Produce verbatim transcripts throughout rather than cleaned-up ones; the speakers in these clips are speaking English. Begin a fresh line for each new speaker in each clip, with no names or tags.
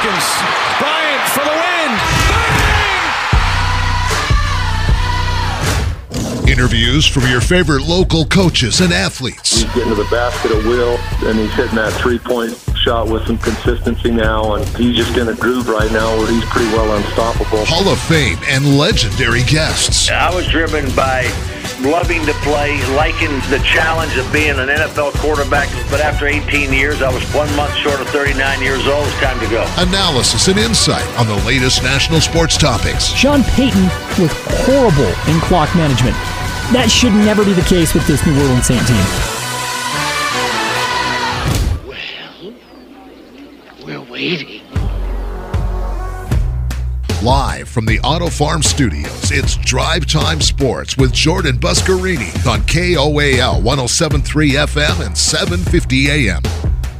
seconds. Bryant for the win. Bang!
Interviews from your favorite local coaches and athletes.
He's getting to the basket at will, and he's hitting that three-point shot with some consistency now, and he's just in a groove right now where he's pretty well unstoppable.
Hall of Fame and legendary guests.
I was driven by loving to play, liking the challenge of being an N F L quarterback, but after eighteen years, I was one month short of thirty-nine years old. It's time to go.
Analysis and insight on the latest national sports topics.
Sean Payton was horrible in clock management. That should never be the case with this New Orleans Saints team.
We're waiting.
Live from the Auto Farm Studios, it's Drive Time Sports with Jordan Buscarini on K O A L one oh seven point three F M and seven fifty A M.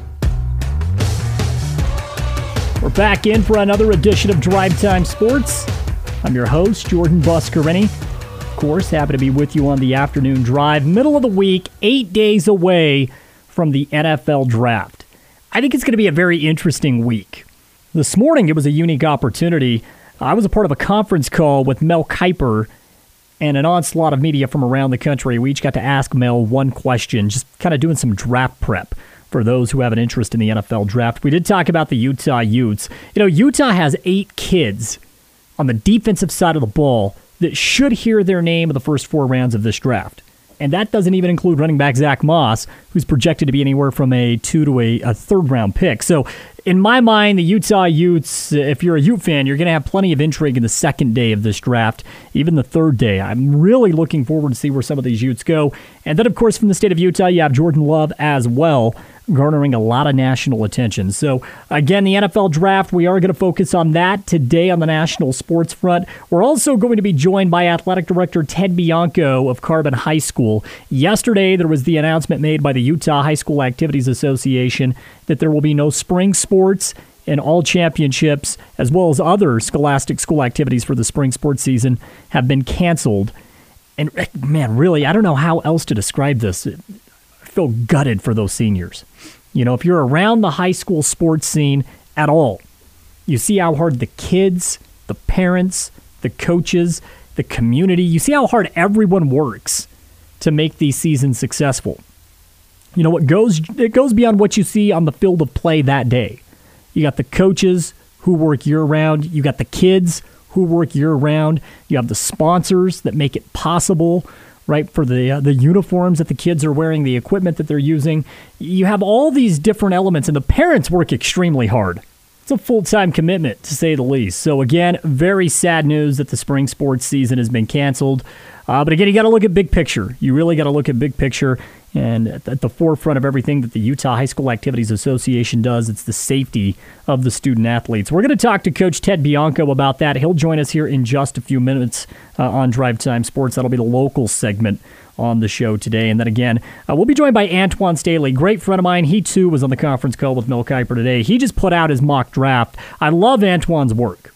We're back in for another edition of Drive Time Sports. I'm your host, Jordan Buscarini. Of course, happy to be with you on the afternoon drive. Middle of the week, eight days away from the N F L Draft. I think it's going to be a very interesting week. This morning, it was a unique opportunity. I was a part of a conference call with Mel Kiper and an onslaught of media from around the country. We each got to ask Mel one question, just kind of doing some draft prep for those who have an interest in the N F L Draft. We did talk about the Utah Utes. You know, Utah has eight kids on the defensive side of the ball that should hear their name in the first four rounds of this draft. And that doesn't even include running back Zach Moss, who's projected to be anywhere from a two to a, a third-round pick. So, in my mind, the Utah Utes, if you're a Ute fan, you're going to have plenty of intrigue in the second day of this draft, even the third day. I'm really looking forward to see where some of these Utes go. And then, of course, from the state of Utah, you have Jordan Love as well, garnering a lot of national attention. So, again, the N F L Draft, we are going to focus on that today on the national sports front. We're also going to be joined by Athletic Director Ted Bianco of Carbon High School. Yesterday, there was the announcement made by the Utah High School Activities Association that there will be no spring sports and all championships, as well as other scholastic school activities for the spring sports season, have been canceled. And, man, really, I don't know how else to describe this. I feel gutted for those seniors. You know, if you're around the high school sports scene at all, you see how hard the kids, the parents, the coaches, the community, you see how hard everyone works to make these seasons successful. You know, it goes it goes beyond what you see on the field of play that day. You got the coaches who work year-round. You got the kids who work year-round. You have the sponsors that make it possible, right, for the uh, the uniforms that the kids are wearing, the equipment that they're using. You have all these different elements, and the parents work extremely hard. It's a full-time commitment, to say the least. So, again, very sad news that the spring sports season has been canceled. Uh, but, again, you got to look at big picture. You really got to look at big picture. And at the forefront of everything that the Utah High School Activities Association does, it's the safety of the student-athletes. We're going to talk to Coach Ted Bianco about that. He'll join us here in just a few minutes uh, on Drive Time Sports. That'll be the local segment on the show today. And then again, uh, we'll be joined by Antoine Staley, great friend of mine. He, too, was on the conference call with Mel Kiper today. He just put out his mock draft. I love Antoine's work.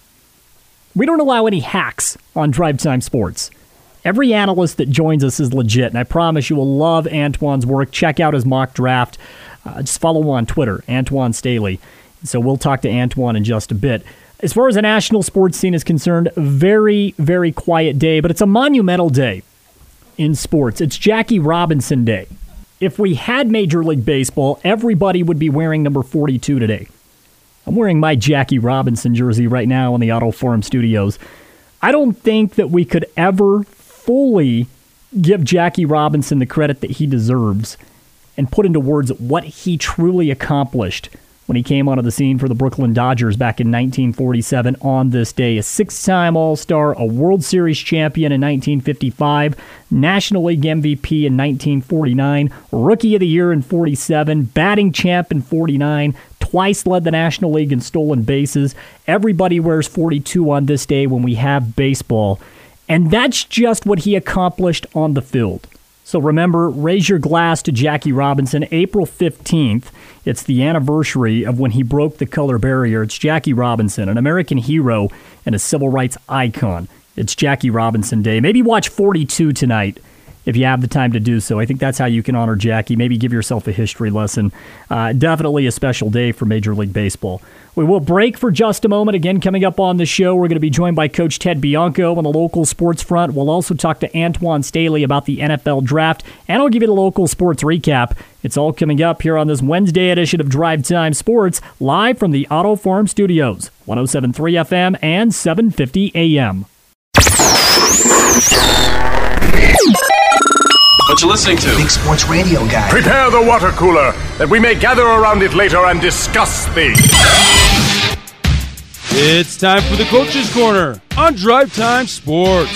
We don't allow any hacks on Drive Time Sports. Every analyst that joins us is legit, and I promise you will love Antoine's work. Check out his mock draft. Uh, just follow him on Twitter, Antoine Staley. So we'll talk to Antoine in just a bit. As far as the national sports scene is concerned, very, very quiet day, but it's a monumental day in sports. It's Jackie Robinson Day. If we had Major League Baseball, everybody would be wearing number forty-two today. I'm wearing my Jackie Robinson jersey right now in the Auto Forum Studios. I don't think that we could ever fully give Jackie Robinson the credit that he deserves and put into words what he truly accomplished when he came onto the scene for the Brooklyn Dodgers back in nineteen forty-seven on this day. A six-time All-Star, a World Series champion in nineteen fifty-five, National League M V P in nineteen forty-nine, Rookie of the Year in forty-seven, batting champ in forty-nine, twice led the National League in stolen bases. Everybody wears forty-two on this day when we have baseball. And that's just what he accomplished on the field. So remember, raise your glass to Jackie Robinson. April fifteenth, it's the anniversary of when he broke the color barrier. It's Jackie Robinson, an American hero and a civil rights icon. It's Jackie Robinson Day. Maybe watch forty-two tonight if you have the time to do so. I think that's how you can honor Jackie. Maybe give yourself a history lesson. Uh, definitely a special day for Major League Baseball. We will break for just a moment. Again, coming up on the show, we're going to be joined by Coach Ted Bianco on the local sports front. We'll also talk to Antoine Staley about the N F L draft, and I'll give you the local sports recap. It's all coming up here on this Wednesday edition of Drive Time Sports, live from the Auto Farm Studios, one oh seven point three F M and seven fifty A M.
What you listening to?
Big Sports Radio Guy.
Prepare the water cooler, that we may gather around it later and discuss things.
It's time for the Coach's Corner on Drive Time Sports.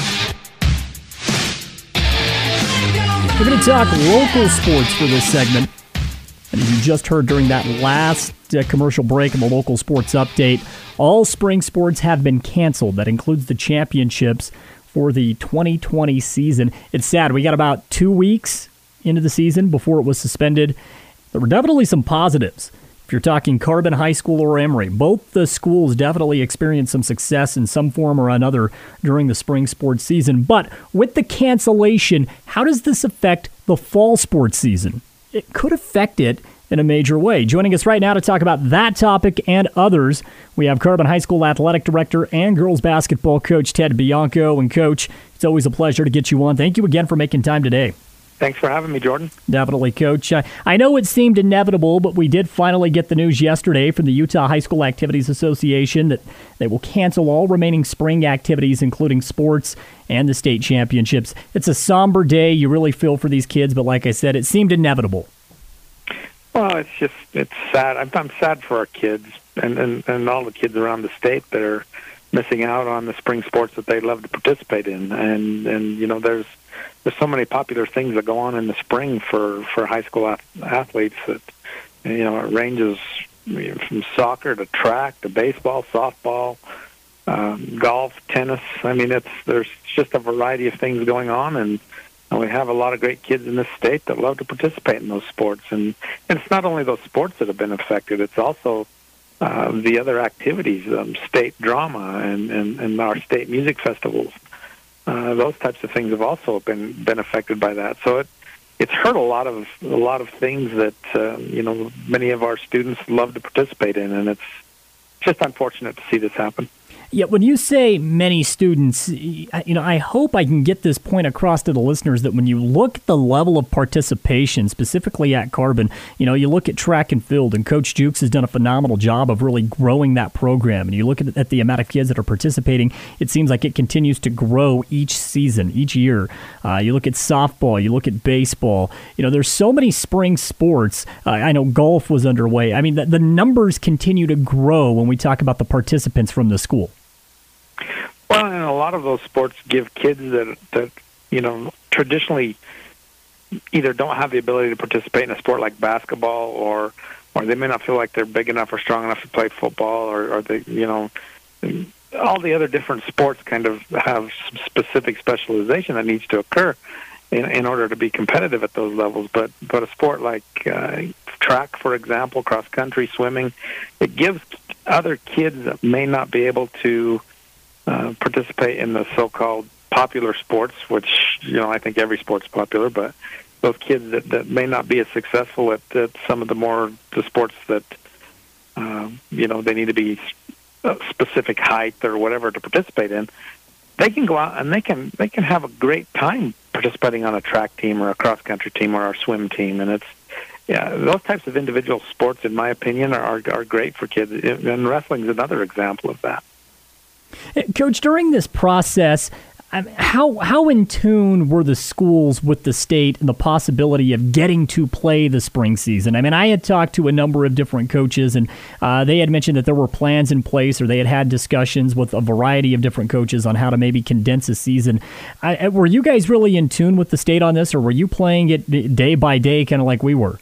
We're going to talk local sports for this segment. And as you just heard during that last uh, commercial break in the local sports update, all spring sports have been canceled. That includes the championships for the twenty twenty season. It's sad. We got about two weeks into the season before it was suspended. There were definitely some positives. If you're talking Carbon High School or Emory, both the schools definitely experienced some success in some form or another during the spring sports season. But with the cancellation, how does this affect the fall sports season? It could affect it in a major way. Joining us right now to talk about that topic and others, we have Carbon High School Athletic Director and girls basketball coach Ted Bianco. And Coach, it's always a pleasure to get you on. Thank you again for making time today.
Thanks for having me, Jordan.
Definitely, Coach. I, I know it seemed inevitable, but we did finally get the news yesterday from the Utah High School Activities Association that they will cancel all remaining spring activities, including sports and the state championships. It's a somber day. You really feel for these kids, but like I said, it seemed inevitable.
Well, it's just, it's sad. I'm, I'm sad for our kids and, and, and all the kids around the state that are missing out on the spring sports that they love to participate in. And, and you know, there's there's so many popular things that go on in the spring for, for high school ath- athletes that, you know, it ranges from soccer to track to baseball, softball, um, golf, tennis. I mean, it's there's just a variety of things going on, and, and we have a lot of great kids in this state that love to participate in those sports. And, and it's not only those sports that have been affected, it's also uh, the other activities, um, state drama and, and, and our state music festivals. Uh, those types of things have also been been affected by that. So it it's hurt a lot of a lot of things that uh, you know many of our students love to participate in, and it's just unfortunate to see this happen.
Yeah, when you say many students, you know, I hope I can get this point across to the listeners that when you look at the level of participation, specifically at Carbon, you know, you look at track and field, and Coach Jukes has done a phenomenal job of really growing that program. And you look at, at the amount of kids that are participating, it seems like it continues to grow each season, each year. Uh, you look at softball, you look at baseball. You know, there's so many spring sports. Uh, I know golf was underway. I mean, the, the numbers continue to grow when we talk about the participants from the school.
Well, and a lot of those sports give kids that, that you know, traditionally either don't have the ability to participate in a sport like basketball, or or they may not feel like they're big enough or strong enough to play football, or, or they, you know, all the other different sports kind of have some specific specialization that needs to occur in, in order to be competitive at those levels. But, but a sport like uh, track, for example, cross-country, swimming, it gives other kids that may not be able to Uh, participate in the so-called popular sports, which, you know, I think every sport's popular, but those kids that, that may not be as successful at, at some of the more the sports that, uh, you know, they need to be a specific height or whatever to participate in, they can go out and they can they can have a great time participating on a track team or a cross-country team or a swim team. And it's, yeah, those types of individual sports, in my opinion, are, are, are great for kids. And wrestling is another example of that.
Coach, during this process, how how in tune were the schools with the state and the possibility of getting to play the spring season? I mean, I had talked to a number of different coaches, and uh, they had mentioned that there were plans in place, or they had had discussions with a variety of different coaches on how to maybe condense a season. I, were you guys really in tune with the state on this, or were you playing it day by day, kind of like we were?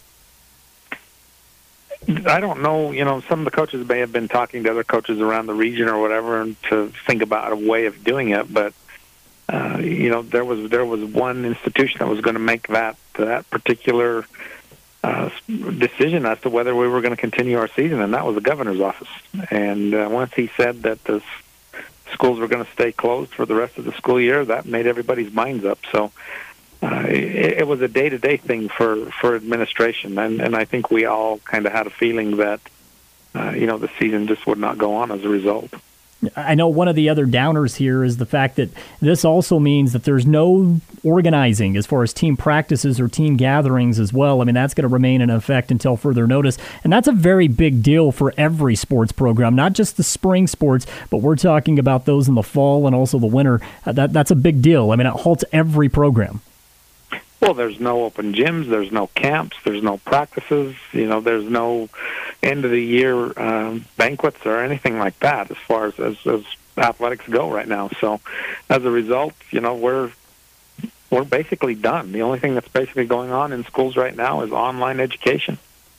I don't know. You know, some of the coaches may have been talking to other coaches around the region or whatever, and to think about a way of doing it. But uh, you know, there was there was one institution that was going to make that that particular uh, decision as to whether we were going to continue our season, and that was the governor's office. And uh, once he said that the schools were going to stay closed for the rest of the school year, that made everybody's minds up. So uh, it, it was a day-to-day thing for, for administration, and, and I think we all kind of had a feeling that, uh, you know, the season just would not go on as a result.
I know one of the other downers here is the fact that this also means that there's no organizing as far as team practices or team gatherings as well. I mean, that's going to remain in effect until further notice. And that's a very big deal for every sports program, not just the spring sports, but we're talking about those in the fall and also the winter. Uh, that That's a big deal. I mean, it halts every program.
Well, there's no open gyms, there's no camps, there's no practices, you know, there's no end-of-the-year um, banquets or anything like that as far as, as, as athletics go right now. So as a result, you know, we're we're basically done. The only thing that's basically going on in schools right now is online education.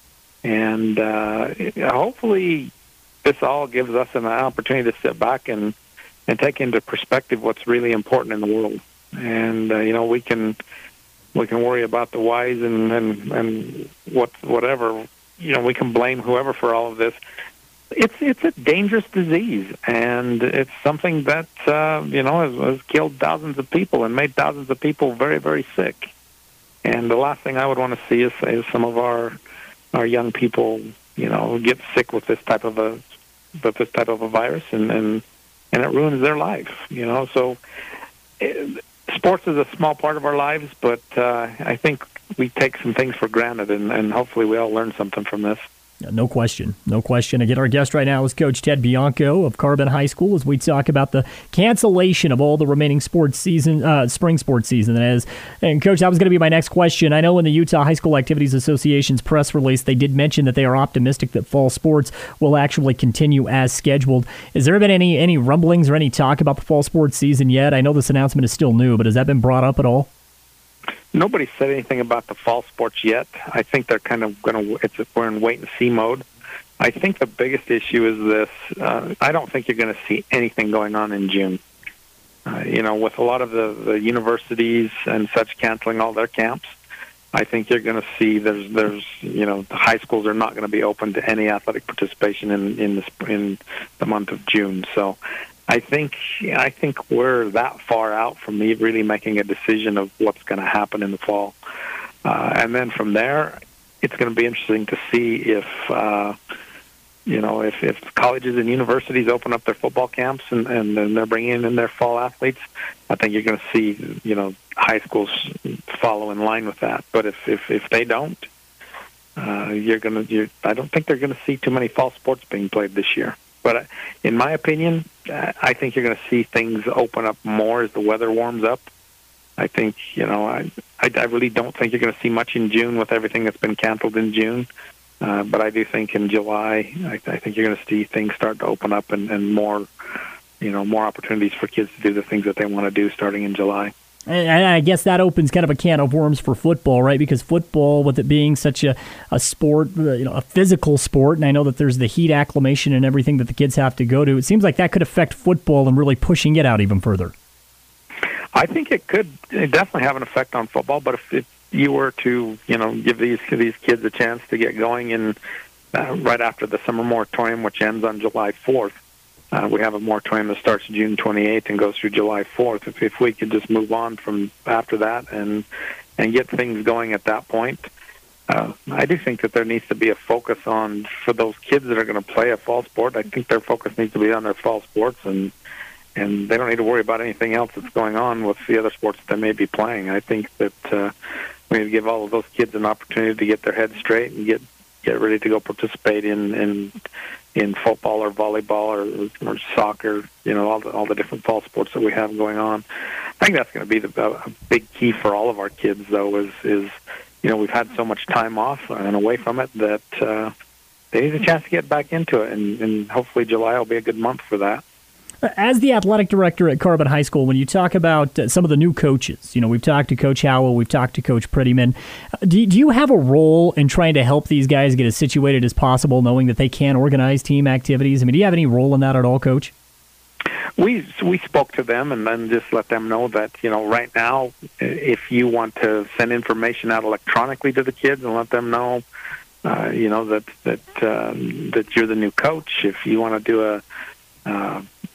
And uh, hopefully this all gives us an opportunity to sit back and, and take into perspective what's really important in the world. And, uh, you know, we can... We can worry about the whys and, and, and what whatever. You know, we can blame whoever for all of this. It's it's a dangerous disease, and it's something that, uh, you know, has, has killed thousands of people and made thousands of people very, very sick. And the last thing I would want to see is, is some of our our young people, you know, get sick with this type of a with this type of a virus, and, and, and it ruins their life, you know. So it, sports is a small part of our lives, but uh, I think we take some things for granted, and, and hopefully we all learn something from this.
No question. No question. Again, our guest right now is Coach Ted Bianco of Carbon High School as we talk about the cancellation of all the remaining sports season, uh, spring sports season, that is. And, Coach, that was going to be my next question. I know in the Utah High School Activities Association's press release, they did mention that they are optimistic that fall sports will actually continue as scheduled. Has there been any, any rumblings or any talk about the fall sports season yet? I know this announcement is still new, but has that been brought up at all?
Nobody said anything about the fall sports yet. I think they're kind of going to, it's we're in wait-and-see mode. I think the biggest issue is this. Uh, I don't think you're going to see anything going on in June. Uh, you know, with a lot of the, the universities and such canceling all their camps, I think you're going to see there's, there's, you know, the high schools are not going to be open to any athletic participation in, in, the, in the month of June. So I think I think we're that far out from me really making a decision of what's going to happen in the fall. Uh, and then from there, it's going to be interesting to see if, uh, you know, if, if colleges and universities open up their football camps and, and, and they're bringing in their fall athletes. I think you're going to see, you know, high schools follow in line with that. But if, if, if they don't, uh, you're going to, I don't think they're going to see too many fall sports being played this year. But in my opinion, I think you're going to see things open up more as the weather warms up. I think, you know, I, I, I really don't think you're going to see much in June with everything that's been canceled in June. Uh, but I do think in July, I, I think you're going to see things start to open up and, and more, you know, more opportunities for kids to do the things that they want to do starting in July.
And I guess that opens kind of a can of worms for football, right? Because football, with it being such a, a sport, you know, a physical sport, and I know that there's the heat acclimation and everything that the kids have to go to, it seems like that could affect football and really pushing it out even further.
I think it could it definitely have an effect on football, but if, if you were to, you know, give these these kids a chance to get going in uh, right after the summer moratorium, which ends on July fourth, Uh, we have a moratorium that starts June twenty-eighth and goes through July fourth. If, if we could just move on from after that and and get things going at that point, uh, I do think that there needs to be a focus on, for those kids that are going to play a fall sport, I think their focus needs to be on their fall sports, and and they don't need to worry about anything else that's going on with the other sports that they may be playing. I think that uh, we need to give all of those kids an opportunity to get their heads straight and get, get ready to go participate in, in in football or volleyball or, or soccer, you know, all the, all the different fall sports that we have going on. I think that's going to be the, a big key for all of our kids, though, is, is, you know, we've had so much time off and away from it that uh, they need a chance to get back into it, and, and hopefully July will be a good month for that.
As the athletic director at Carbon High School, when you talk about uh, some of the new coaches, you know, we've talked to Coach Howell, we've talked to Coach Prettyman. Uh, do, do you have a role in trying to help these guys get as situated as possible, knowing that they can organize team activities? I mean, do you have any role in that at all, Coach?
We we spoke to them and then just let them know that, you know, right now, if you want to send information out electronically to the kids and let them know, uh, you know, that that um, that you're the new coach, if you want to do a uh,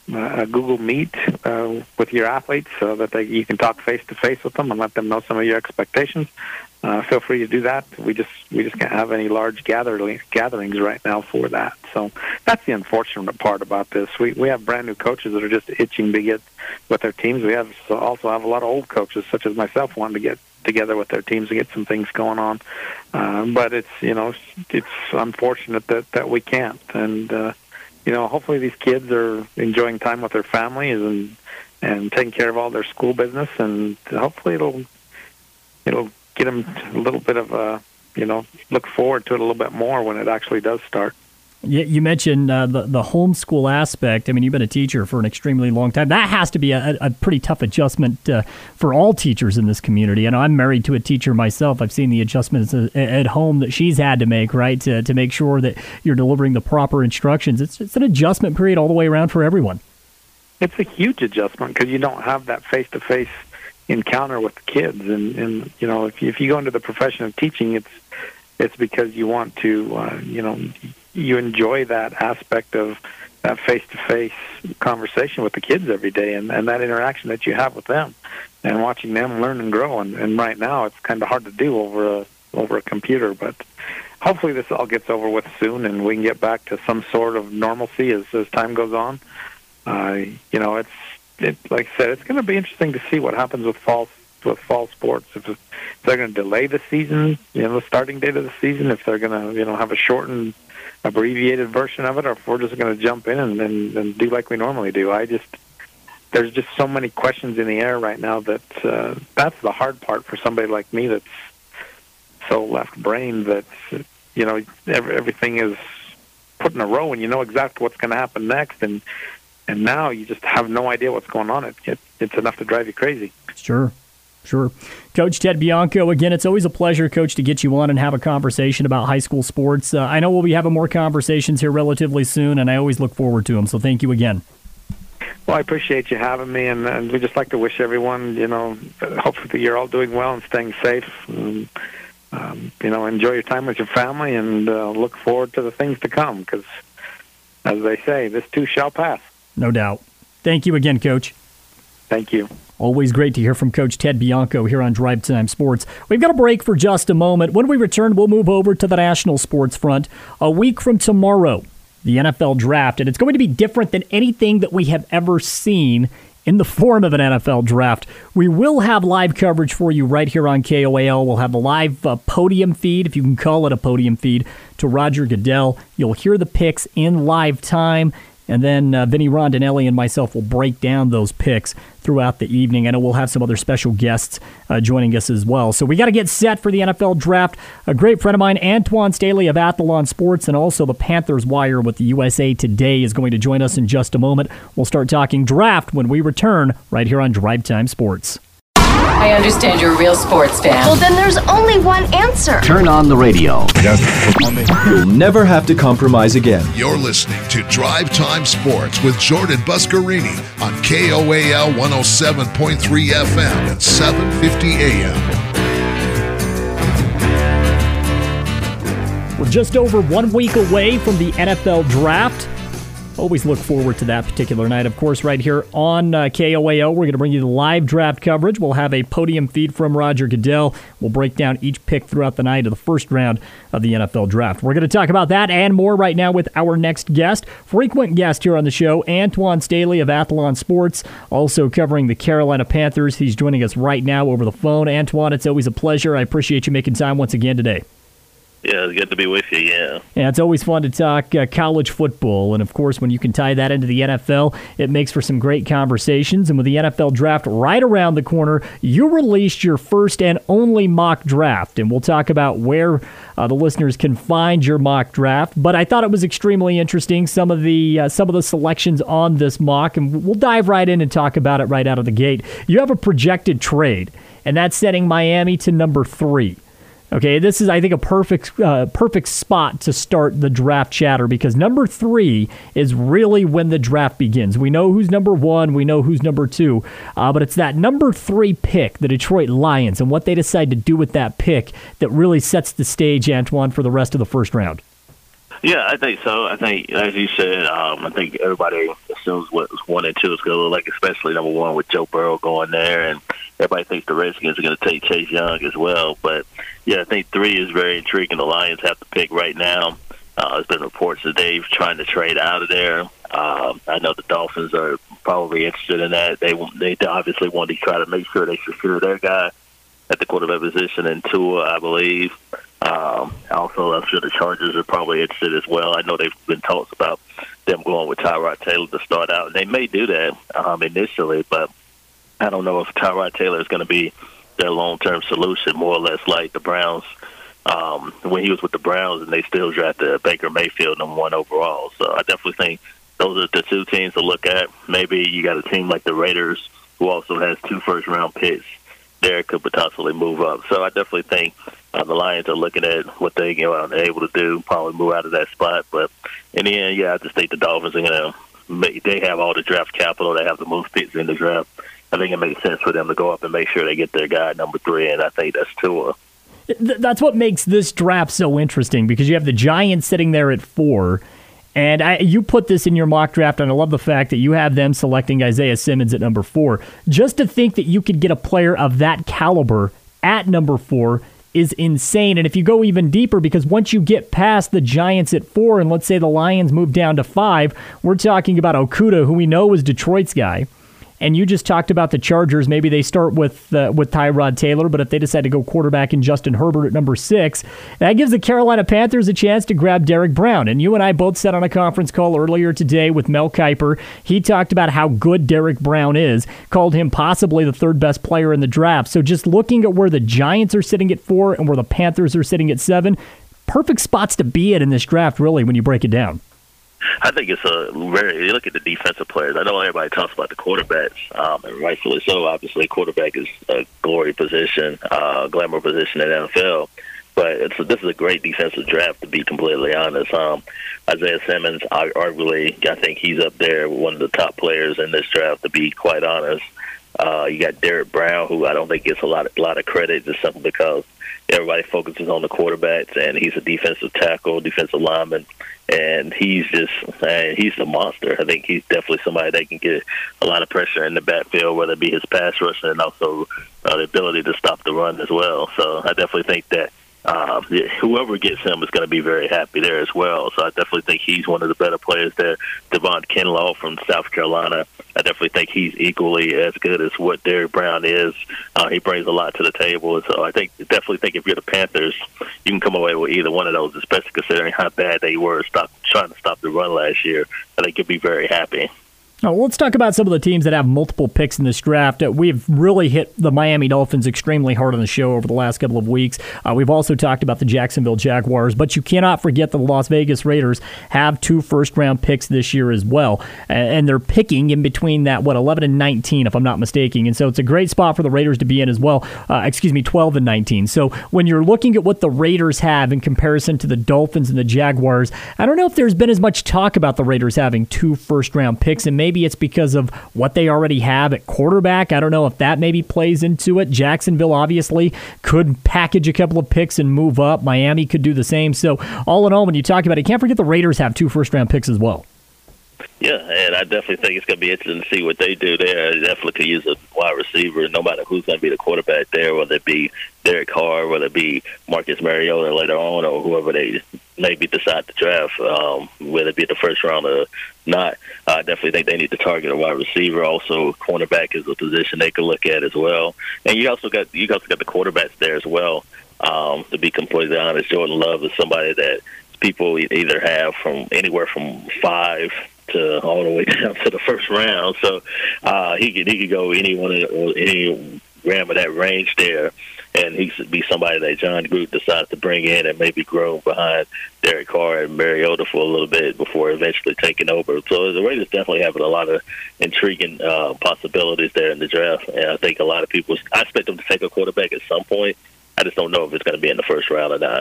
a Google Meet uh, with your athletes so that they, you can talk face-to-face with them and let them know some of your expectations, uh, feel free to do that. We just we just can't have any large gathering, gatherings right now for that. So that's the unfortunate part about this. We we have brand new coaches that are just itching to get with their teams. We have so also have a lot of old coaches, such as myself, wanting to get together with their teams to get some things going on. Uh, but it's you know it's unfortunate that, that we can't. And uh, you know hopefully these kids are enjoying time with their families and and taking care of all their school business, and hopefully it'll it'll get them a little bit of a, you know, look forward to it a little bit more when it actually does start.
You, you mentioned uh, the, the homeschool aspect. I mean, you've been a teacher for an extremely long time. That has to be a, a pretty tough adjustment uh, for all teachers in this community. And I'm married to a teacher myself. I've seen the adjustments at home that she's had to make, right, to, to make sure that you're delivering the proper instructions. It's, it's an adjustment period all the way around for everyone.
It's a huge adjustment because you don't have that face-to-face encounter with the kids, and, and you know if you, if you go into the profession of teaching, it's it's because you want to uh, you know you enjoy that aspect of that face-to-face conversation with the kids every day, and, and that interaction that you have with them, and watching them learn and grow. And, and right now, it's kind of hard to do over a over a computer, but hopefully this all gets over with soon, and we can get back to some sort of normalcy as as time goes on. Uh, you know, it's. It, like I said, it's going to be interesting to see what happens with fall with fall sports. If, if they're going to delay the season, you know, the starting date of the season, if they're going to, you know, have a shortened, abbreviated version of it, or if we're just going to jump in and, and, and do like we normally do. I just there's just so many questions in the air right now that uh, that's the hard part for somebody like me that's so left-brained that you know every, everything is put in a row and you know exactly what's going to happen next, and. And now you just have no idea what's going on. It, it, it's enough to drive you crazy.
Sure, sure. Coach Ted Bianco, again, it's always a pleasure, Coach, to get you on and have a conversation about high school sports. Uh, I know we'll be having more conversations here relatively soon, and I always look forward to them. So thank you again.
Well, I appreciate you having me, and, and we just like to wish everyone, you know, hopefully you're all doing well and staying safe. And, um, you know, enjoy your time with your family, and uh, look forward to the things to come, because, as they say, this too shall pass.
No doubt. Thank you again, Coach.
Thank you.
Always great to hear from Coach Ted Bianco here on Drive Time Sports. We've got a break for just a moment. When we return, we'll move over to the national sports front. A week from tomorrow, the N F L Draft, and it's going to be different than anything that we have ever seen in the form of an N F L Draft. We will have live coverage for you right here on K O A L. We'll have a live uh, podium feed, if you can call it a podium feed, to Roger Goodell. You'll hear the picks in live time. And then uh, Vinny Rondinelli and myself will break down those picks throughout the evening. I know we'll have some other special guests uh, joining us as well. So we got to get set for the N F L Draft. A great friend of mine, Antoine Staley of Athlon Sports, and also the Panthers Wire with the U S A Today, is going to join us in just a moment. We'll start talking draft when we return right here on Drive Time Sports.
I understand you're a real sports fan.
Well, then there's only one answer.
Turn on the radio. You'll never have to compromise again.
You're listening to Drive Time Sports with Jordan Buscarini on K O A L one oh seven point three F M and seven fifty A M.
We're just over one week away from the N F L Draft. Always look forward to that particular night. Of course, right here on uh, K O A L, we're going to bring you the live draft coverage. We'll have a podium feed from Roger Goodell. We'll break down each pick throughout the night of the first round of the N F L Draft. We're going to talk about that and more right now with our next guest, frequent guest here on the show, Antoine Staley of Athlon Sports, also covering the Carolina Panthers. He's joining us right now over the phone. Antoine, it's always a pleasure. I appreciate you making time once again today.
Yeah, it's good to be with you, yeah.
Yeah, it's always fun to talk uh, college football, and of course, when you can tie that into the N F L, it makes for some great conversations. And with the N F L Draft right around the corner, you released your first and only mock draft, and we'll talk about where uh, the listeners can find your mock draft. But I thought it was extremely interesting, some of the uh, some of the selections on this mock, and we'll dive right in and talk about it right out of the gate. You have a projected trade, and that's setting Miami to number three. Okay, this is, I think, a perfect uh, perfect spot to start the draft chatter, because number three is really when the draft begins. We know who's number one, we know who's number two, uh, but it's that number three pick, the Detroit Lions, and what they decide to do with that pick that really sets the stage, Antoine, for the rest of the first round.
Yeah, I think so. I think, as you said, um, I think everybody assumes what one and two is going to look like, especially number one with Joe Burrow going there, and everybody thinks the Redskins are going to take Chase Young as well. But, yeah, I think three is very intriguing. The Lions have to pick right now. Uh, there's been reports that they're trying to trade out of there. Um, I know the Dolphins are probably interested in that. They they obviously want to try to make sure they secure their guy at the quarterback position in Tua, I believe. Um, also, I'm sure the Chargers are probably interested as well. I know they've been talks about them going with Tyrod Taylor to start out, and they may do that um, initially, but I don't know if Tyrod Taylor is going to be their long-term solution, more or less like the Browns um, when he was with the Browns, and they still drafted Baker Mayfield number one overall. So I definitely think those are the two teams to look at. Maybe you got a team like the Raiders, who also has two first-round picks. There could potentially move up. So I definitely think uh, the Lions are looking at what they you know, are able to do, probably move out of that spot. But in the end, yeah, I just think the Dolphins are going to make, they have all the draft capital. They have the most picks in the draft. I think it makes sense for them to go up and make sure they get their guy number three, and I think that's Tua.
That's what makes this draft so interesting, because you have the Giants sitting there at four. And I, you put this in your mock draft, and I love the fact that you have them selecting Isaiah Simmons at number four. Just to think that you could get a player of that caliber at number four is insane. And if you go even deeper, because once you get past the Giants at four, and let's say the Lions move down to five, we're talking about Okudah, who we know is Detroit's guy. And you just talked about the Chargers. Maybe they start with uh, with Tyrod Taylor, but if they decide to go quarterback in Justin Herbert at number six, that gives the Carolina Panthers a chance to grab Derek Brown. And you and I both said on a conference call earlier today with Mel Kiper, he talked about how good Derek Brown is, called him possibly the third best player in the draft. So just looking at where the Giants are sitting at four and where the Panthers are sitting at seven, perfect spots to be at in this draft, really, when you break it down.
I think it's a very, you look at the defensive players. I know everybody talks about the quarterbacks, um, and rightfully so. Obviously, quarterback is a glory position, uh, glamour position in the N F L. But it's a, this is a great defensive draft, to be completely honest. Um, Isaiah Simmons, arguably, I think he's up there, one of the top players in this draft, to be quite honest. Uh, you got Derek Brown, who I don't think gets a lot, a lot of credit, just simply because everybody focuses on the quarterbacks, and he's a defensive tackle, defensive lineman. And he's just, man, he's a monster. I think he's definitely somebody that can get a lot of pressure in the backfield, whether it be his pass rush and also uh, the ability to stop the run as well. So I definitely think that um, whoever gets him is going to be very happy there as well. So I definitely think he's one of the better players there. Devon Kinlaw from South Carolina, I definitely think he's equally as good as what Derek Brown is. Uh, he brings a lot to the table. So I think definitely think if you're the Panthers, you can come away with either one of those, especially considering how bad they were stop, trying to stop the run last year. I think you'll be very happy.
Now, let's talk about some of the teams that have multiple picks in this draft. Uh, we've really hit the Miami Dolphins extremely hard on the show over the last couple of weeks. Uh, we've also talked about the Jacksonville Jaguars, but you cannot forget the Las Vegas Raiders have two first-round picks this year as well, and they're picking in between that, what, eleven and nineteen, if I'm not mistaken, and so it's a great spot for the Raiders to be in as well. Uh, excuse me, twelve and nineteen. So when you're looking at what the Raiders have in comparison to the Dolphins and the Jaguars, I don't know if there's been as much talk about the Raiders having two first-round picks, and maybe Maybe it's because of what they already have at quarterback. I don't know if that maybe plays into it. Jacksonville obviously could package a couple of picks and move up. Miami could do the same. So all in all, when you talk about it, you can't forget the Raiders have two first-round picks as well.
Yeah, and I definitely think it's going to be interesting to see what they do there. They definitely could use a wide receiver, no matter who's going to be the quarterback there, whether it be Derek Carr, whether it be Marcus Mariota later on, or whoever they maybe decide to draft, um, whether it be the first round or not. I definitely think they need to target a wide receiver. Also, cornerback is a position they could look at as well. And you also got you also got the quarterbacks there as well. Um, to be completely honest, Jordan Love is somebody that people either have from anywhere from five to all the way down to the first round. So uh, he could he could go any one of the, any gram of that range there, and he could be somebody that John Gruden decides to bring in and maybe grow behind Derek Carr and Mariota for a little bit before eventually taking over. So the Raiders definitely have a lot of intriguing uh, possibilities there in the draft, and I think a lot of people, I expect them to take a quarterback at some point. I just don't know if it's going to be in the first round or not.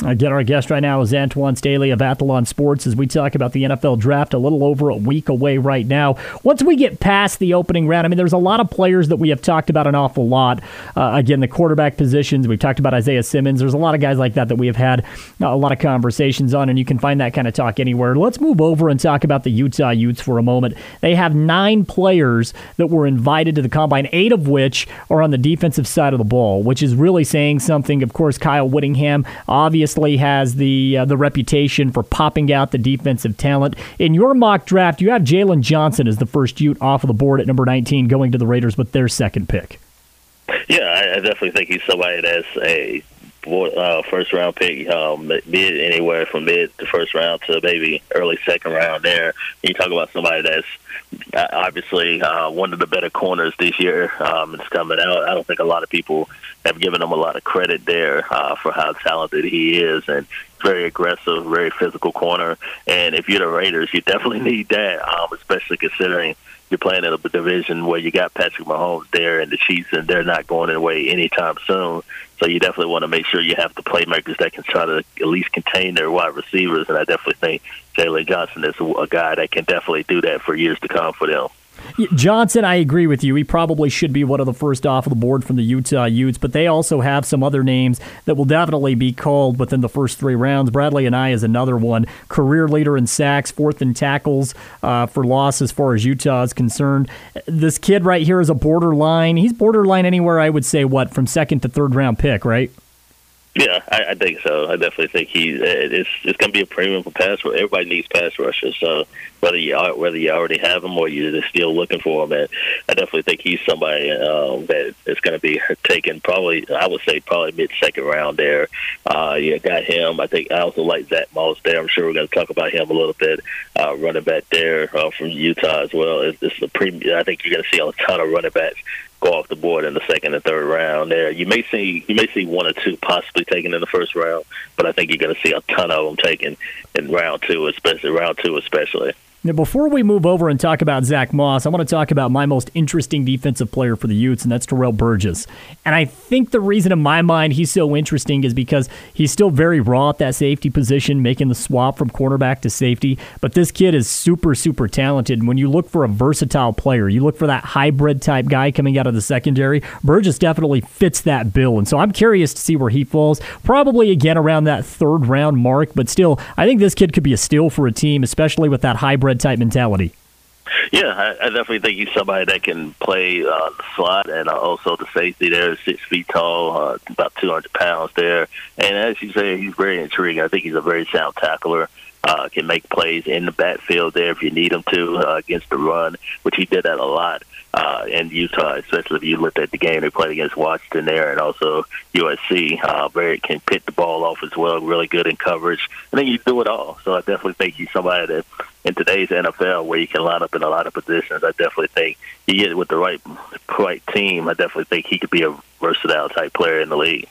Again, our guest right now is Antoine Staley of Athlon Sports as we talk about the N F L draft a little over a week away right now. Once we get past the opening round, I mean, there's a lot of players that we have talked about an awful lot. Uh, again, the quarterback positions, we've talked about Isaiah Simmons. There's a lot of guys like that that we have had uh, a lot of conversations on, and you can find that kind of talk anywhere. Let's move over and talk about the Utah Utes for a moment. They have nine players that were invited to the Combine, eight of which are on the defensive side of the ball, which is really saying something. Of course, Kyle Whittingham, obviously, has the uh, the reputation for popping out the defensive talent. In your mock draft, you have Jalen Johnson as the first Ute off of the board at number nineteen, going to the Raiders with their second pick.
Yeah, I, I definitely think he's somebody that's a uh, first round pick, um, mid anywhere from mid to first round to maybe early second round there. You talk about somebody that's uh, obviously uh, one of the better corners this year. Um, it's coming out. I don't think a lot of people have given him a lot of credit there uh, for how talented he is, and very aggressive, very physical corner. And if you're the Raiders, you definitely need that, um, especially considering you're playing in a division where you got Patrick Mahomes there and the Chiefs, and they're not going away anytime soon. So you definitely want to make sure you have the playmakers that can try to at least contain their wide receivers, and I definitely think Jalen Johnson is a guy that can definitely do that for years to come for them.
Johnson, I agree with you. He probably should be one of the first off of the board from the Utah Utes, but they also have some other names that will definitely be called within the first three rounds. Bradley Anae is another one. Career leader in sacks, fourth in tackles uh, for loss as far as Utah is concerned. This kid right here is a borderline. He's borderline anywhere, I would say, what, from second to third round pick, right?
Yeah, I, I think so. I definitely think he's it's it's going to be a premium for pass rush. Everybody needs pass rushers, so whether you are, whether you already have them or you're just still looking for them, and I definitely think he's somebody um, that is going to be taken probably. I would say probably mid second round there. Uh, you got him. I think I also like Zach Moss there. I'm sure we're going to talk about him a little bit. Uh, running back there uh, from Utah as well. It's, it's a premium. I think you're going to see a ton of running backs go off the board in the second and third round there. You may see you may see one or two possibly taken in the first round, but I think you're going to see a ton of them taken in round two, especially round two especially.
Now, before we move over and talk about Zach Moss, I want to talk about my most interesting defensive player for the Utes, and that's Terrell Burgess. And I think the reason in my mind he's so interesting is because he's still very raw at that safety position, making the swap from cornerback to safety. But this kid is super, super talented. And when you look for a versatile player, you look for that hybrid type guy coming out of the secondary, Burgess definitely fits that bill. And so I'm curious to see where he falls. Probably, again, around that third round mark. But still, I think this kid could be a steal for a team, especially with that hybrid type mentality.
Yeah, I, I definitely think he's somebody that can play uh, the slot and uh, also the safety there, six feet tall, uh, about two hundred pounds there. And as you say, he's very intriguing. I think he's a very sound tackler. Uh, can make plays in the backfield there if you need him to uh, against the run, which he did that a lot uh, in Utah, especially if you looked at the game they played against Washington there and also U S C. Uh, very can pick the ball off as well, really good in coverage. I think he do it all. So I definitely think he's somebody that in today's N F L where you can line up in a lot of positions, I definitely think you get it with the right, right team. I definitely think he could be a versatile type player in the league.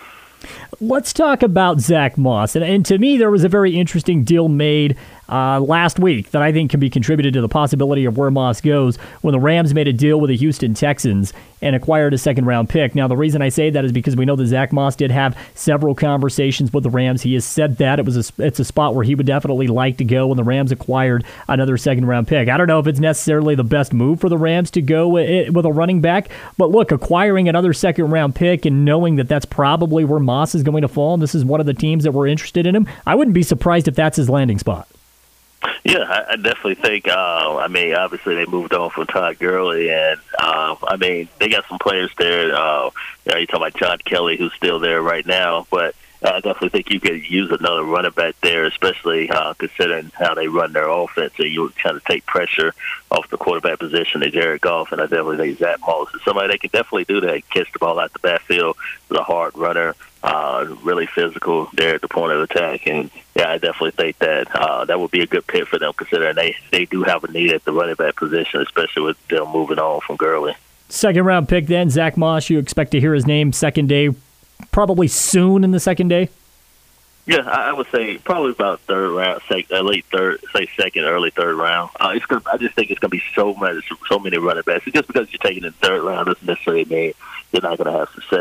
Let's talk about Zach Moss. And, and to me, there was a very interesting deal made uh, last week that I think can be contributed to the possibility of where Moss goes when the Rams made a deal with the Houston Texans and acquired a second-round pick. Now, the reason I say that is because we know that Zach Moss did have several conversations with the Rams. He has said that it was a, it's a spot where he would definitely like to go when the Rams acquired another second-round pick. I don't know if it's necessarily the best move for the Rams to go with, with a running back, but look, acquiring another second-round pick and knowing that that's probably where Moss is going to fall, and this is one of the teams that were interested in him, I wouldn't be surprised if that's his landing spot.
Yeah, I, I definitely think, uh, I mean, obviously they moved on from Todd Gurley, and, uh, I mean, they got some players there. Uh, you know, you're talking about John Kelly, who's still there right now, but I definitely think you could use another running back there, especially uh, considering how they run their offense, and you're trying to take pressure off the quarterback position to Jared Goff, and I definitely think Zach Moss is somebody that can definitely do that, catch the ball out the backfield, is a hard runner, uh, really physical there at the point of attack, and yeah, I definitely think that uh, that would be a good pick for them, considering they, they do have a need at the running back position, especially with them moving on from Gurley.
Second round pick then, Zach Moss, you expect to hear his name second day, probably soon in the second day?
Yeah, I would say probably about third round, say, uh, late third, say second, early third round. Uh, it's gonna, I just think it's going to be so many, so many running backs. Just because you're taking in the third round doesn't necessarily mean you're not going to have success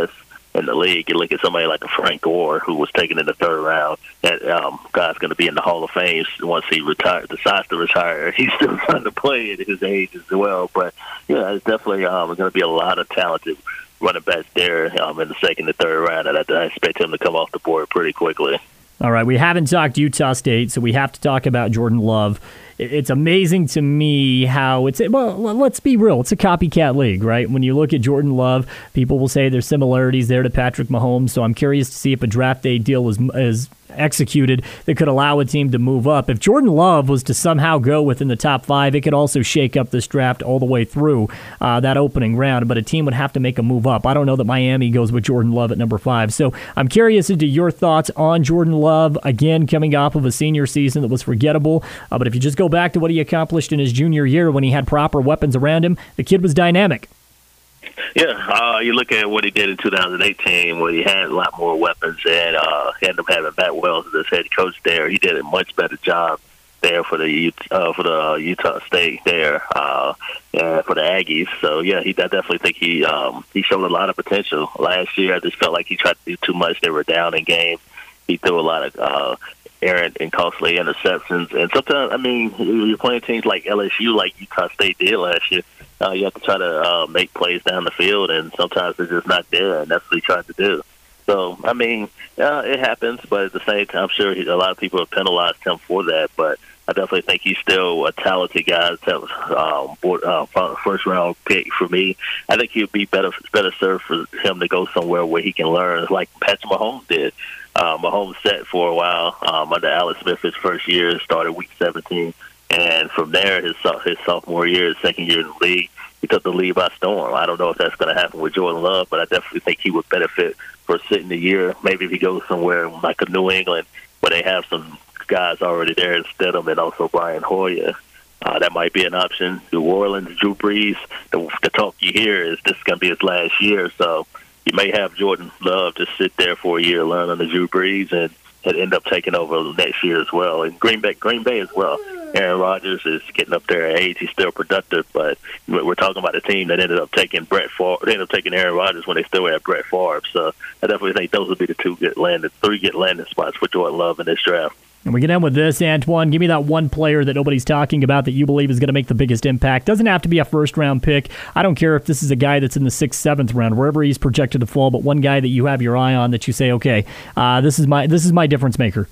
in the league. You look at somebody like a Frank Gore, who was taken in the third round. That um, guy's going to be in the Hall of Fame once he retire, decides to retire. He's still trying to play at his age as well. But, yeah, it's definitely um, going to be a lot of talented running backs there um, in the second and third round, and I, I expect him to come off the board pretty quickly.
All right, we haven't talked Utah State, so we have to talk about Jordan Love. It's amazing to me how it's, well, let's be real, it's a copycat league, right? When you look at Jordan Love, people will say there's similarities there to Patrick Mahomes, so I'm curious to see if a draft day deal is is executed that could allow a team to move up. If Jordan Love was to somehow go within the top five, it could also shake up this draft all the way through uh, that opening round, but a team would have to make a move up. I don't know that Miami goes with Jordan Love at number five. So I'm curious into your thoughts on Jordan Love, again, coming off of a senior season that was forgettable. Uh, but if you just go back to what he accomplished in his junior year when he had proper weapons around him, the kid was dynamic.
Yeah, uh, you look at what he did in two thousand eighteen, where he had a lot more weapons, and uh, he ended up having Matt Wells as his head coach there. He did a much better job there for the uh, for the Utah State there, uh, and for the Aggies. So yeah, he I definitely think he um, he showed a lot of potential last year. I just felt like he tried to do too much. They were down in game. He threw a lot of uh, errant and costly interceptions, and sometimes I mean you're playing teams like L S U, like Utah State did last year. Uh, you have to try to uh, make plays down the field, and sometimes they're just not there, and that's what he tried to do. So, I mean, uh, it happens, but at the same time, I'm sure he, a lot of people have penalized him for that, but I definitely think he's still a talented guy, um, uh, first-round pick for me. I think he would be better better served for him to go somewhere where he can learn, like Patrick Mahomes did. Uh, Mahomes sat for a while um, under Alex Smith his first year, started week seventeen. And from there, his his sophomore year, his second year in the league, he took the league by storm. I don't know if that's going to happen with Jordan Love, but I definitely think he would benefit for sitting the year. Maybe if he goes somewhere like a New England where they have some guys already there instead of him, and also Brian Hoyer. Uh, that might be an option. New Orleans, Drew Brees, the, the talk you hear is this is going to be his last year. So you may have Jordan Love just sit there for a year, learn under Drew Brees, and, and end up taking over next year as well. And Green Bay, Green Bay as well. Aaron Rodgers is getting up there in age. He's still productive, but we're talking about a team that ended up taking Brett Favre. They ended up taking Aaron Rodgers when they still had Brett Favre. So I definitely think those would be the two good landing, three good landing spots for Jordan Love in this draft.
And we get in with this, Antoine. Give me that one player that nobody's talking about that you believe is going to make the biggest impact. Doesn't have to be a first-round pick. I don't care if this is a guy that's in the sixth, seventh round, wherever he's projected to fall, but one guy that you have your eye on that you say, okay, uh, this is my this is my difference maker.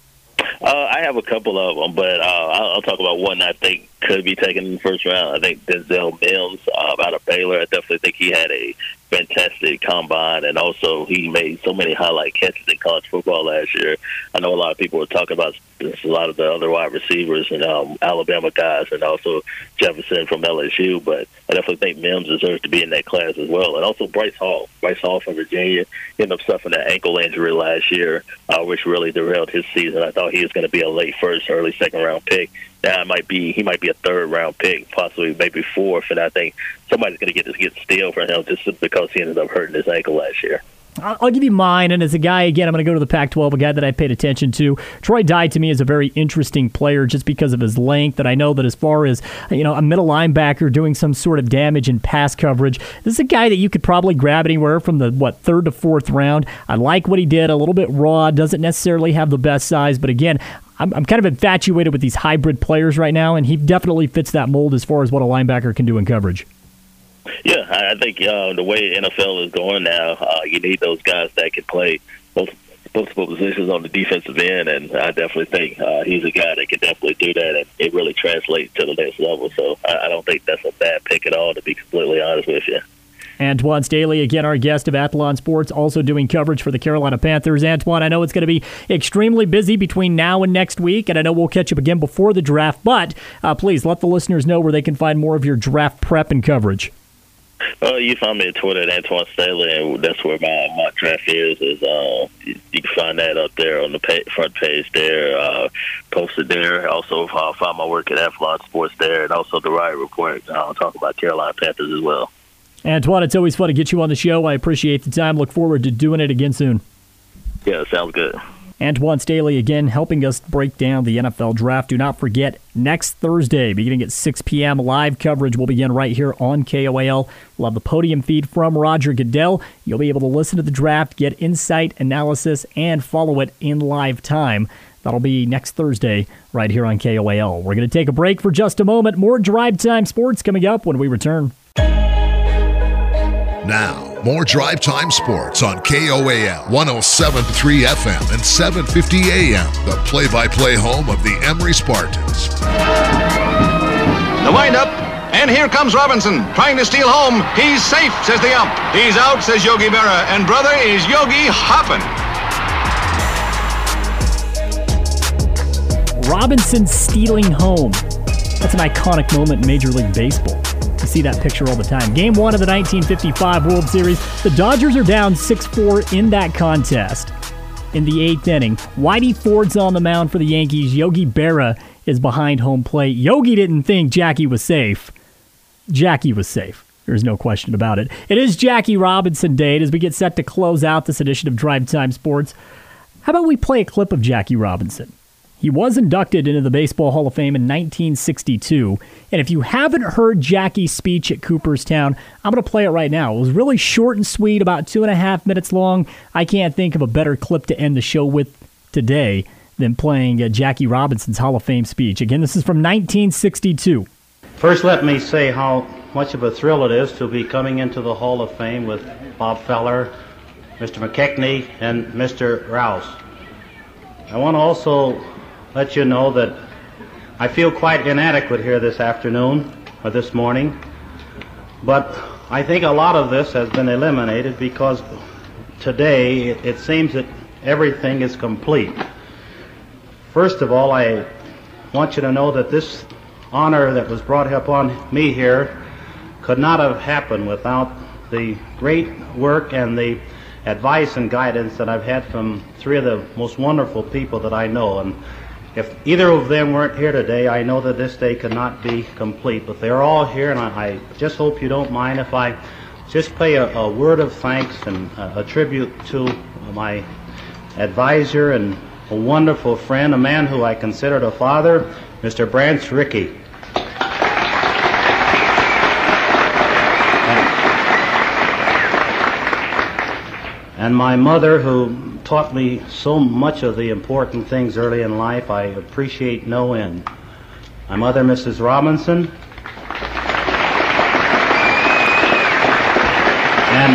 Uh, I have a couple of them, but uh, I'll, I'll talk about one I think could be taken in the first round. I think Denzel Mims uh, out of Baylor. I definitely think he had a fantastic combine, and also he made so many highlight catches in college football last year. I know a lot of people were talking about this, a lot of the other wide receivers and um, Alabama guys, and also Jefferson from L S U, but I definitely think Mims deserves to be in that class as well. And also Bryce Hall. Bryce Hall from Virginia ended up suffering an ankle injury last year, uh, which really derailed his season. I thought he was going to be a late first, early second round pick. Now it might be he might be a third round pick, possibly maybe fourth, and I think somebody's going to get this get steal for him just because he ended up hurting his ankle last year.
I'll give you mine, and as a guy, again, I'm going to go to the Pac twelve, a guy that I paid attention to. Troy Dye, to me, is a very interesting player just because of his length, and I know that as far as, you know, a middle linebacker doing some sort of damage in pass coverage, this is a guy that you could probably grab anywhere from the, what, third to fourth round. I like what he did, a little bit raw, doesn't necessarily have the best size, but again, I'm, I'm kind of infatuated with these hybrid players right now, and he definitely fits that mold as far as what a linebacker can do in coverage.
Yeah, I think uh, the way N F L is going now, uh, you need those guys that can play both multiple positions on the defensive end, and I definitely think uh, he's a guy that can definitely do that, and it really translates to the next level. So I, I don't think that's a bad pick at all, to be completely honest with you.
Antoine Staley, again, our guest of Athlon Sports, also doing coverage for the Carolina Panthers. Antoine, I know it's going to be extremely busy between now and next week, and I know we'll catch up again before the draft, but uh, please let the listeners know where they can find more of your draft prep and coverage.
Uh, you find me at Twitter at Antoine Staley, and that's where my mock draft is. Is uh, you, you can find that up there on the pay, front page there, uh, posted there. Also, uh, find my work at Athlon Sports there, and also the Riot Report. I'll uh, talk about Carolina Panthers as well.
Antoine, it's always fun to get you on the show. I appreciate the time. Look forward to doing it again soon.
Yeah, sounds good.
Antoine Staley again helping us break down the N F L draft. Do not forget, next Thursday, beginning at six p.m., live coverage will begin right here on K O A L. We'll have the podium feed from Roger Goodell. You'll be able to listen to the draft, get insight, analysis, and follow it in live time. That'll be next Thursday right here on K O A L. We're going to take a break for just a moment. More Drive Time Sports coming up when we return.
Now, more Drive Time Sports on K O A L one oh seven point three F M and seven fifty A M, the play-by-play home of the Emory Spartans.
The windup, and here comes Robinson, trying to steal home. He's safe, says the ump. He's out, says Yogi Berra, and brother is Yogi hopping.
Robinson stealing home. That's an iconic moment in Major League Baseball. You see that picture all the time. Game one of the nineteen fifty-five World Series. The Dodgers are down six four in that contest. In the eighth inning, Whitey Ford's on the mound for the Yankees. Yogi Berra is behind home plate. Yogi didn't think Jackie was safe. Jackie was safe. There's no question about it. It is Jackie Robinson Day as we get set to close out this edition of Drive Time Sports. How about we play a clip of Jackie Robinson? He was inducted into the Baseball Hall of Fame in nineteen sixty-two. And if you haven't heard Jackie's speech at Cooperstown, I'm going to play it right now. It was really short and sweet, about two and a half minutes long. I can't think of a better clip to end the show with today than playing uh, Jackie Robinson's Hall of Fame speech. Again, this is from nineteen sixty-two.
First, let me say how much of a thrill it is to be coming into the Hall of Fame with Bob Feller, Mister McKechnie, and Mister Rouse. I want to also let you know that I feel quite inadequate here this afternoon, or this morning, but I think a lot of this has been eliminated because today it, it seems that everything is complete. First of all, I want you to know that this honor that was brought upon me here could not have happened without the great work and the advice and guidance that I've had from three of the most wonderful people that I know. And if either of them weren't here today, I know that this day could not be complete. But they're all here, and I, I just hope you don't mind if I just pay a, a word of thanks and a, a tribute to my advisor and a wonderful friend, a man who I considered a father, Mister Branch Rickey. And my mother, who taught me so much of the important things early in life, I appreciate no end. My mother, Missus Robinson, and,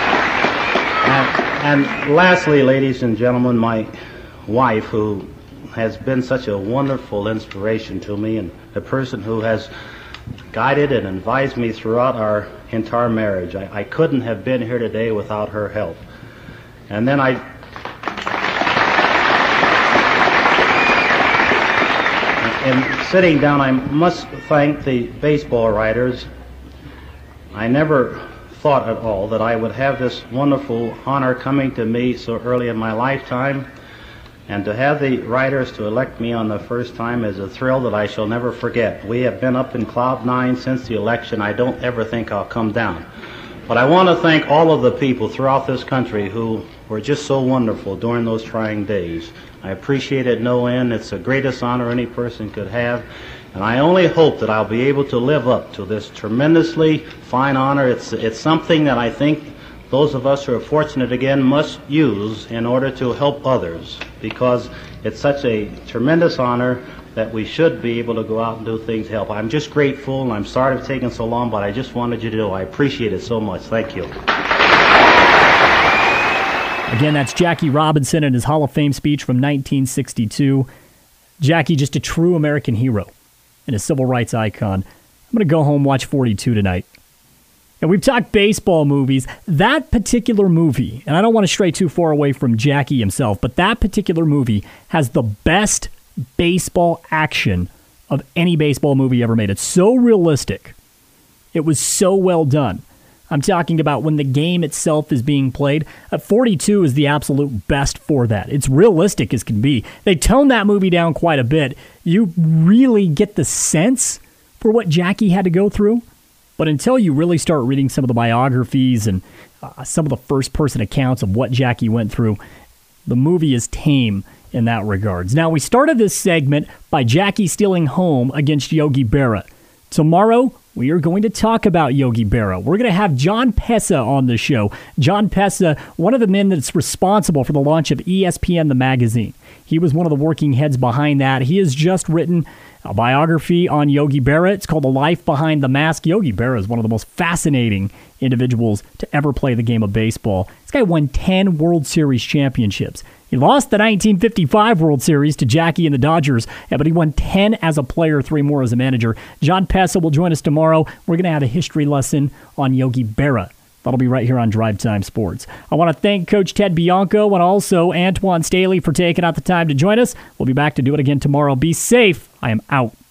and, and lastly, ladies and gentlemen, my wife, who has been such a wonderful inspiration to me and the person who has guided and advised me throughout our entire marriage. I, I couldn't have been here today without her help. And then I, in sitting down, I must thank the baseball writers. I never thought at all that I would have this wonderful honor coming to me so early in my lifetime. And to have the writers to elect me on the first time is a thrill that I shall never forget. We have been up in cloud nine since the election. I don't ever think I'll come down. But I want to thank all of the people throughout this country who were just so wonderful during those trying days. I appreciate it no end. It's the greatest honor any person could have. And I only hope that I'll be able to live up to this tremendously fine honor. It's, it's something that I think those of us who are fortunate again must use in order to help others, because it's such a tremendous honor that we should be able to go out and do things to help. I'm just grateful, and I'm sorry it's taken so long, but I just wanted you to know I appreciate it so much. Thank you.
Again, that's Jackie Robinson and his Hall of Fame speech from nineteen sixty-two. Jackie, just a true American hero and a civil rights icon. I'm going to go home, watch forty-two tonight. And we've talked baseball movies. That particular movie, and I don't want to stray too far away from Jackie himself, but that particular movie has the best baseball action of any baseball movie ever made. It's so realistic. It was so well done. I'm talking about when the game itself is being played. Uh, forty-two is the absolute best for that. It's realistic as can be. They toned that movie down quite a bit. You really get the sense for what Jackie had to go through. But until you really start reading some of the biographies and uh, some of the first-person accounts of what Jackie went through, The movie is tame in that regards. Now, we started this segment by Jackie stealing home against Yogi Berra. Tomorrow, we are going to talk about Yogi Berra. We're going to have John Pessa on the show. John Pessa, one of the men that's responsible for the launch of E S P N The Magazine. He was one of the working heads behind that. He has just written a biography on Yogi Berra. It's called The Life Behind the Mask. Yogi Berra is one of the most fascinating individuals to ever play the game of baseball. This guy won ten World Series championships. He lost the nineteen fifty-five World Series to Jackie and the Dodgers, but he won ten as a player, three more as a manager. John Pessa will join us tomorrow. We're going to have a history lesson on Yogi Berra. That'll be right here on Drive Time Sports. I want to thank Coach Ted Bianco and also Antoine Staley for taking out the time to join us. We'll be back to do it again tomorrow. Be safe. I am out.